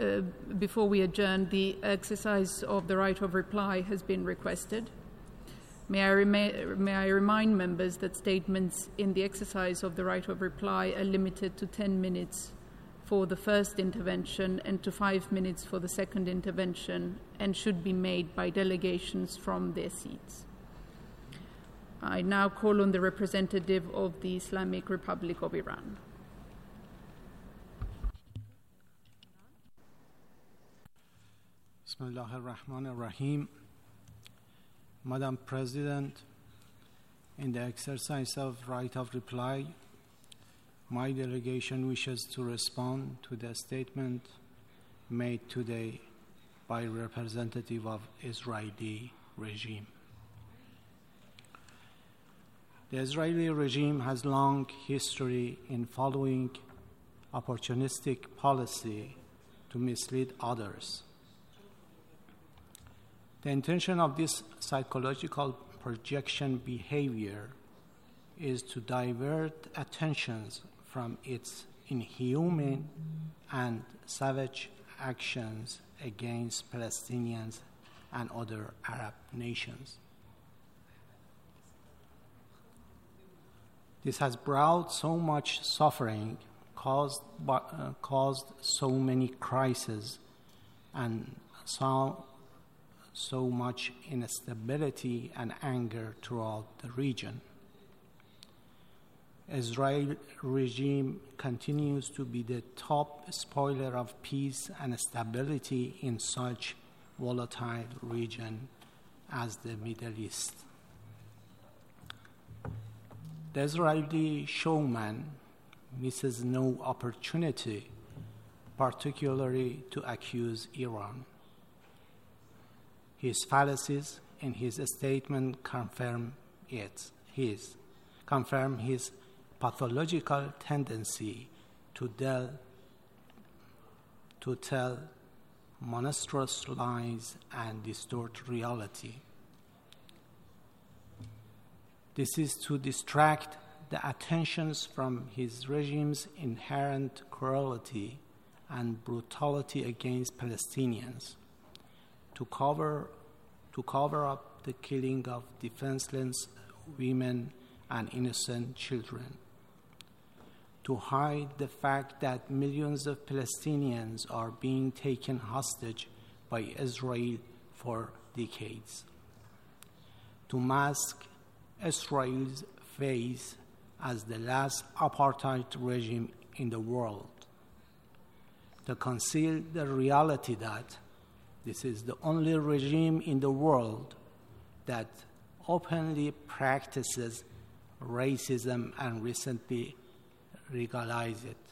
before we adjourn, the exercise of the right of reply has been requested. May I remind members that statements in the exercise of the right of reply are limited to 10 minutes for the first intervention and to 5 minutes for the second intervention, and should be made by delegations from their seats. I now call on the representative of the Islamic Republic of Iran. Bismillah ar-Rahman ar-Rahim. Madam President, in the exercise of right of reply, my delegation wishes to respond to the statement made today by representative of Israeli regime. The Israeli regime has long history in following opportunistic policy to mislead others. The intention of this psychological projection behavior is to divert attentions from its inhuman and savage actions against Palestinians and other Arab nations. This has brought so much suffering, caused so many crises, and so much instability and anger throughout the region. Israel regime continues to be the top spoiler of peace and stability in such volatile region as the Middle East. The Israeli showman misses no opportunity, particularly to accuse Iran. His fallacies in his statement confirm his pathological tendency to tell monstrous lies and distort reality. This is to distract the attentions from his regime's inherent cruelty and brutality against Palestinians, to cover up the killing of defenseless women and innocent children, to hide the fact that millions of Palestinians are being taken hostage by Israel for decades, to mask Israel's face as the last apartheid regime in the world, to conceal the reality that this is the only regime in the world that openly practices racism and recently legalized it.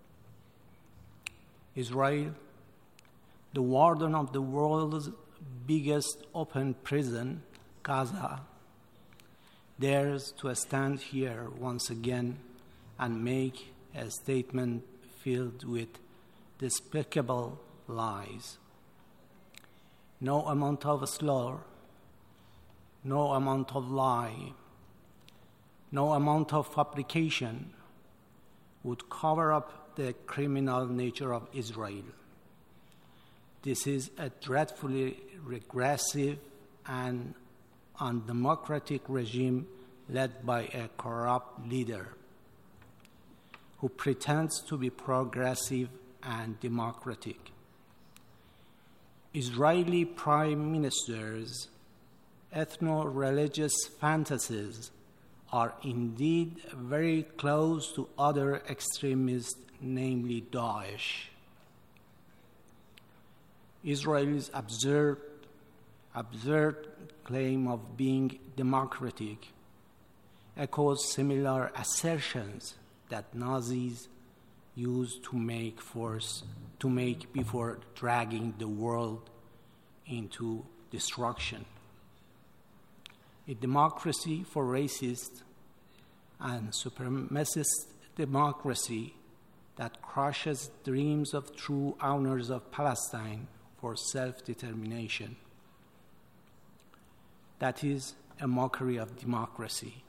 Israel, the warden of the world's biggest open prison, Gaza, dares to stand here once again and make a statement filled with despicable lies. No amount of slur, no amount of lie, no amount of fabrication would cover up the criminal nature of Israel. This is a dreadfully regressive and undemocratic regime led by a corrupt leader who pretends to be progressive and democratic. Israeli prime ministers' ethno-religious fantasies are indeed very close to other extremists, namely Daesh. Israel's absurd claim of being democratic echoes similar assertions that Nazis used to make before dragging the world into destruction. A democracy for racists and supremacist democracy that crushes dreams of true owners of Palestine for self-determination. That is a mockery of democracy.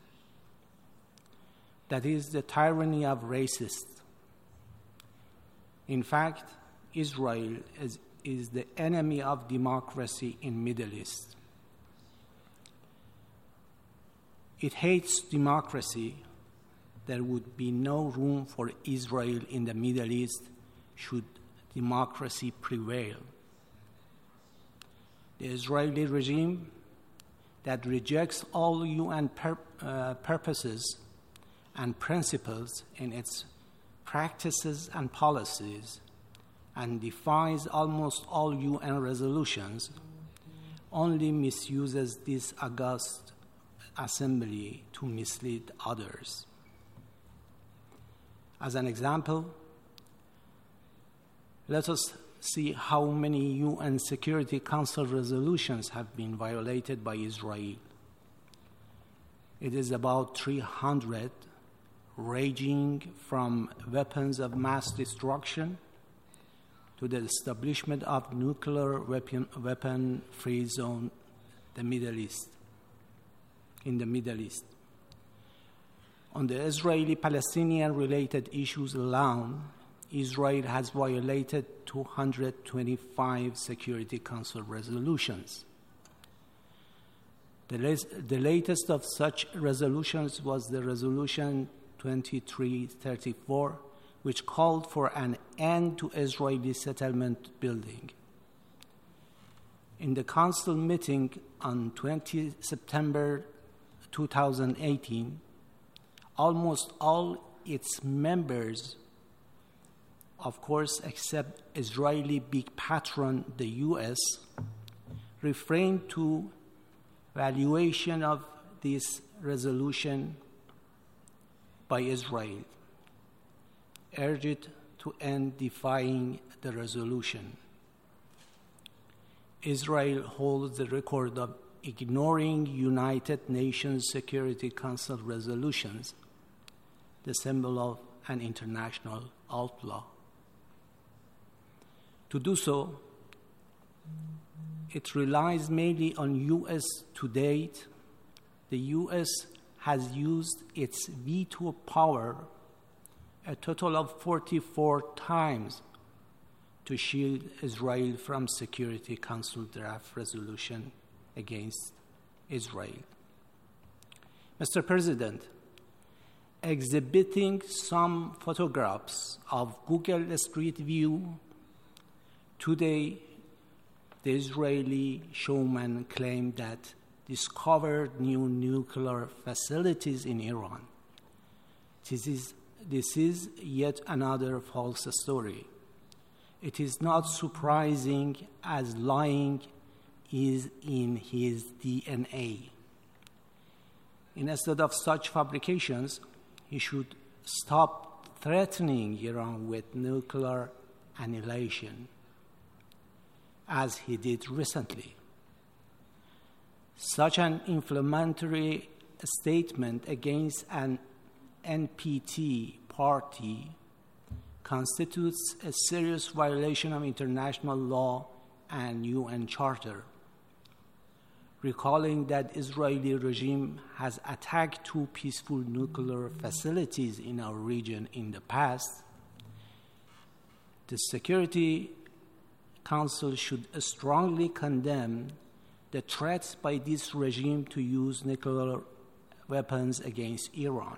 That is the tyranny of racists. In fact, Israel is the enemy of democracy in Middle East. It hates democracy. There would be no room for Israel in the Middle East should democracy prevail. The Israeli regime that rejects all UN purposes and principles in its practices and policies and defies almost all UN resolutions only misuses this august assembly to mislead others. As an example, let us see how many UN Security Council resolutions have been violated by Israel. It is about 300, ranging from weapons of mass destruction to the establishment of nuclear weapon-free zone in the Middle East. On the Israeli-Palestinian-related issues alone, Israel has violated 225 Security Council resolutions. The latest of such resolutions was the Resolution 2334, which called for an end to Israeli settlement building. In the Council meeting on 20 September 2018, almost all its members, of course, except Israeli big patron, the U.S., refrained to valuation of this resolution by Israel, urged it to end defying the resolution. Israel holds the record of ignoring United Nations Security Council resolutions, the symbol of an international outlaw. To do so, it relies mainly on U.S. To date, the U.S. has used its veto power a total of 44 times to shield Israel from Security Council draft resolution against Israel. Mr. President, exhibiting some photographs of Google Street View, today the Israeli showman claimed that discovered new nuclear facilities in Iran. This is yet another false story. It is not surprising, as lying is in his DNA. Instead of such fabrications, he should stop threatening Iran with nuclear annihilation, as he did recently. Such an inflammatory statement against an NPT party constitutes a serious violation of international law and UN Charter. Recalling that Israeli regime has attacked 2 peaceful nuclear facilities in our region in the past, the Security Council should strongly condemn the threats by this regime to use nuclear weapons against Iran.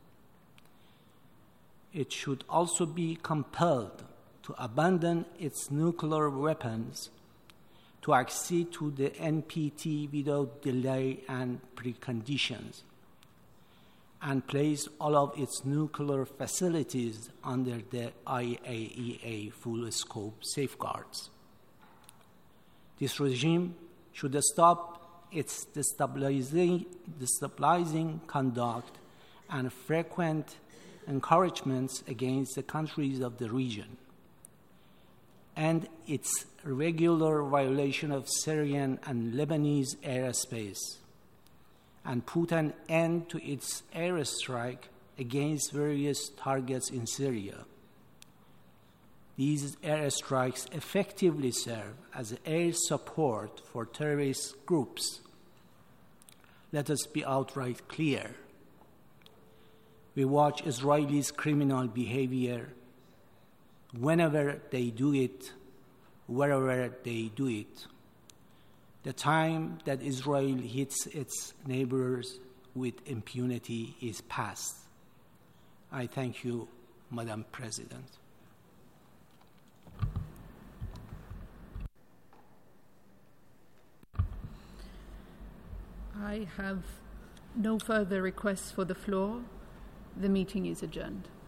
It should also be compelled to abandon its nuclear weapons, to accede to the NPT without delay and preconditions, and place all of its nuclear facilities under the IAEA full-scope safeguards. This regime should stop its destabilizing conduct and frequent encouragements against the countries of the region, and its regular violation of Syrian and Lebanese airspace, and put an end to its airstrike against various targets in Syria. These airstrikes effectively serve as air support for terrorist groups. Let us be outright clear. We watch Israelis' criminal behavior whenever they do it, wherever they do it. The time that Israel hits its neighbors with impunity is past. I thank you, Madam President. I have no further requests for the floor. The meeting is adjourned.